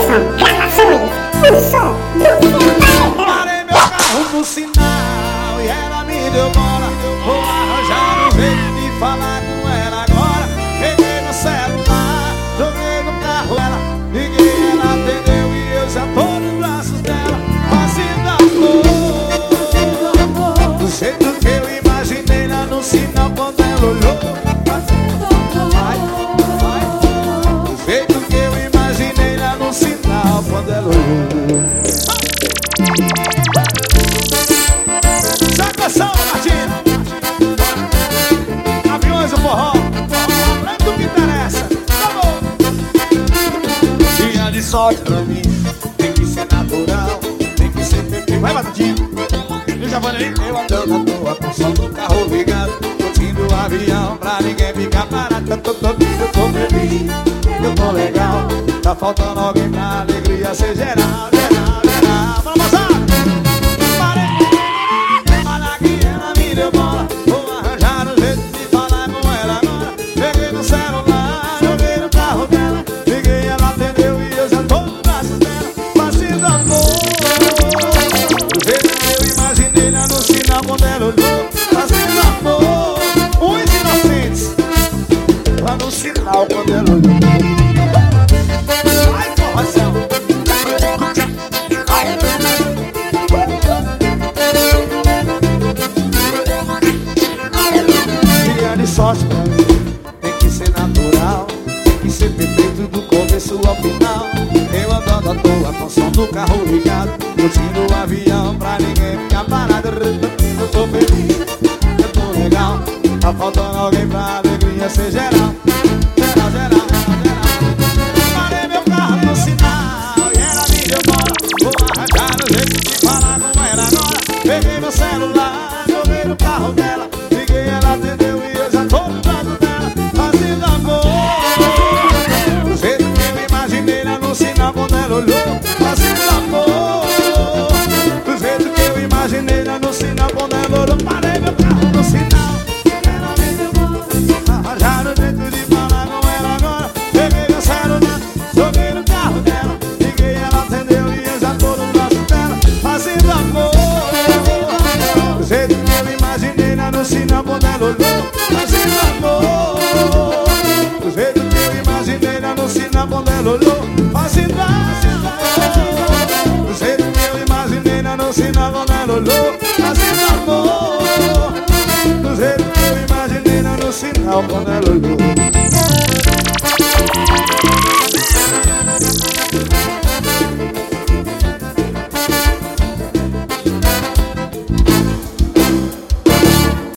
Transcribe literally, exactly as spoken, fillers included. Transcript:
Edson Gravações, o som do Sertanejo. Parei meu carro no sinal e ela me deu bola. Vou arranjar um jeito de falar com ela agora. Peguei no celular, joguei no carro ela. Liguei, ela atendeu e eu já tô nos braços dela, fazendo amor do jeito que eu imaginei lá no sinal quando ela olhou. Vai, vai, do jeito que eu imaginei lá no sinal quando ela olhou. Sacoção, Martinho! Aviões do forró, é tudo que interessa. Tá bom! Dia de sorte pra mim tem que ser natural, tem que ser perfeito. Vai, Batidinho! Eu já falei, eu andando à toa com o som do carro ligado, curtindo o avião pra ninguém ficar parado. Eu tô todo, eu tô feliz, eu tô legal. Tá faltando alguém pra alegria ser geral, geral, geral. Vamos passar! Vou arranjar um jeito de falar com ela agora. Peguei no celular, joguei no carro dela. Liguei, ela atendeu e eu já tô nos braços dela, fazendo amor do jeito que eu imaginei lá no sinal quando ela olhou. Fazendo amor, uns inocentes lá no sinal quando ela olhou. Ai, forração! De sorte pra mim tem que ser natural, tem que ser perfeito do começo ao final. Eu andando à toa com o som do carro ligado, curtindo o avião pra ninguém ficar parado. Eu tô feliz, eu tô legal. Tá faltando alguém pra alegria ser geral. Geral, geral, geral, geral. Parei meu carro no sinal e ela me deu bola. Vou arranjar um jeito de falar com ela agora. Peguei meu celular, joguei no carro dela. Liguei, ela atendeu e eu já tô no lado dela, fazendo amor do jeito que eu imaginei lá no sinal quando ela olhou. Fazendo amor do jeito que eu imaginei lá no sinal quando ela olhou. Parei meu carro no sinal, ela me deu bola. Arranjaram um jeito de falar com ela agora. Peguei meu celular, joguei no carro dela. Liguei, ela atendeu e eu já tô no braço dela, fazendo amor do jeito que eu imaginei lá no sinal quando ela olhou. Fazendo amor do jeito que eu imaginei lá no sinal quando ela olhou. Fazendo amor do jeito que eu imaginei lá no sinal quando ela olhou. Fazendo amor do jeito que eu imaginei lá no sinal quando ela olhou.